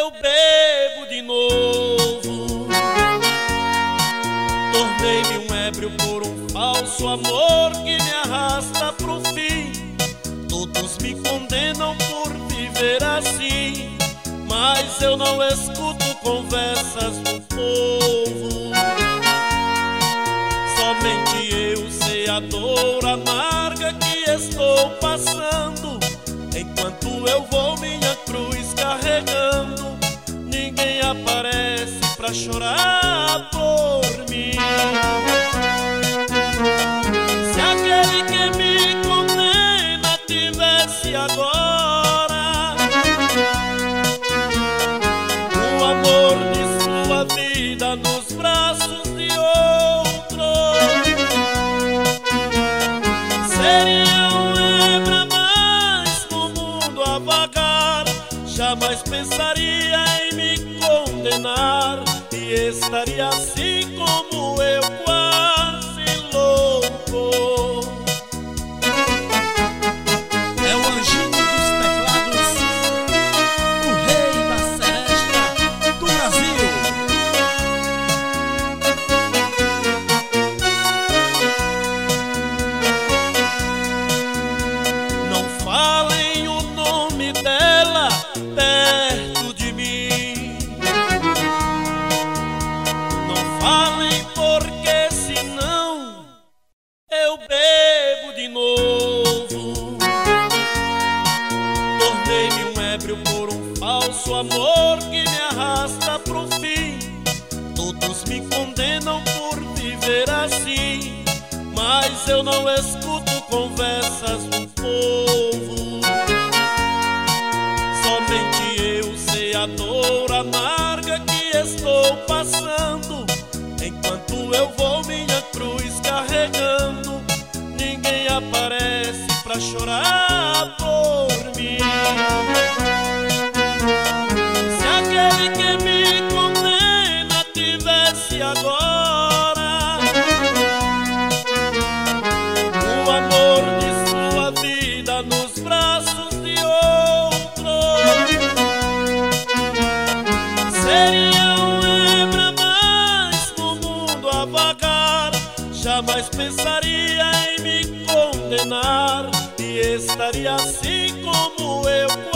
eu bebo de novo. Tornei-me um ébrio por um falso amor que me arrasta pro fim. Todos me condenam por viver assim, mas eu não escuto conversas do povo. Somente eu sei a dor amarga que estou passando, enquanto eu vou minha cruz carregando. Ninguém aparece pra chorar por mim. Se aquele que me condena tivesse agora o amor de sua vida nos braços de outro, seria um hebra mais no mundo a vagar. Jamais pensaria em me condenar e estaria assim como eu, quase louco. É o anjinho dos teclados, o rei da seresta do Brasil. Não falem o nome dela perto de mim. Não falem porque senão eu bebo de novo. Tornei-me um ébrio por um falso amor que me arrasta pro fim. Todos me condenam por viver assim, mas eu não escuto conversas do povo. Somente eu sei a dor amarga que estou passando, enquanto eu vou minha cruz carregando. Ninguém aparece pra chorar por mim. Se aquele que me condena tivesse agora o amor de sua vida nos braços de outro, seria um hebra mais no mundo a vagar. Jamais pensaria em me condenar e estaria assim como eu,